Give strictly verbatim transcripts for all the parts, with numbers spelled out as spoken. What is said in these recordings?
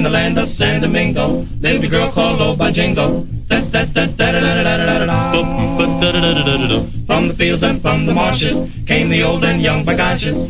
the land of San Domingo, lived a girl called Old by Jingo. From the fields and from the marshes came the old and young bagoshes.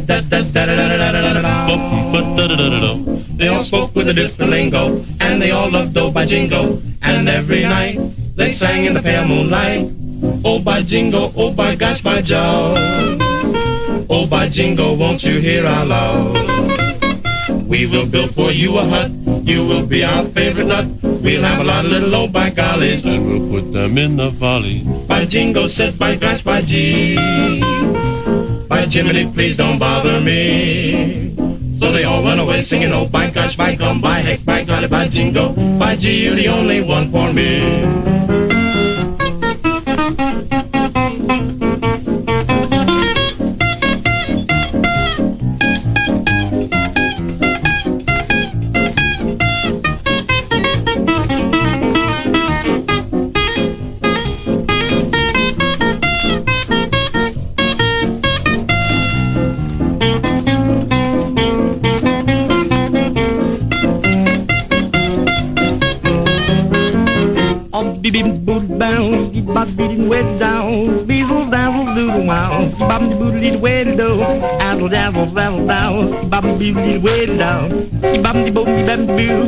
They all spoke with a different lingo, and they all loved Old by Jingo. And every night they sang in the pale moonlight, oh by Jingo, oh by gosh, by Joe. Oh by Jingo, won't you hear our love? We will build for you a hut, you will be our favorite nut. We'll have a lot of little old by gollies, and we'll put them in the folly. By Jingo said, by gosh, by G. By Jiminy, please don't bother me. So they all run away singing, oh by gosh, by gum, by heck, by golly, by Jingo, by G, you're the only one for me. Bounce, keep bop beating way down, beezle dazzle doodle mouse, keep bop the boodle way down, azzle dazzle dazzle down, keep bop the boodle way down, keep bop the boodle bam boo.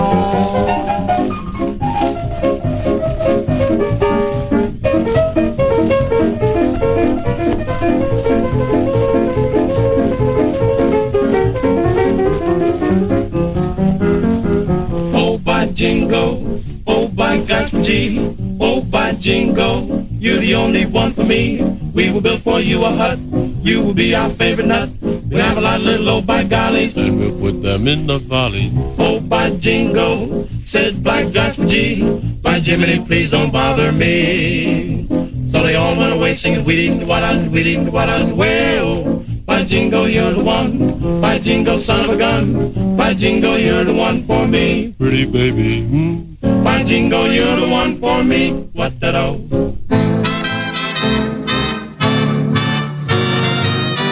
Oh by Jingo, oh by gosh, G. Oh, by Jingo, you're the only one for me. We will build for you a hut, you will be our favorite nut. We'll have a lot of little old by gollies, and we'll put them in the folly. Oh, by Jingo, said by gosh, G. By Jiminy, please don't bother me. So they all went away singing, we didn't what I, we didn't what I, well. By Jingo, you're the one. By Jingo, son of a gun. By Jingo, you're the one for me. Pretty baby, hmm? By Jingo, you're the one for me. What that oh?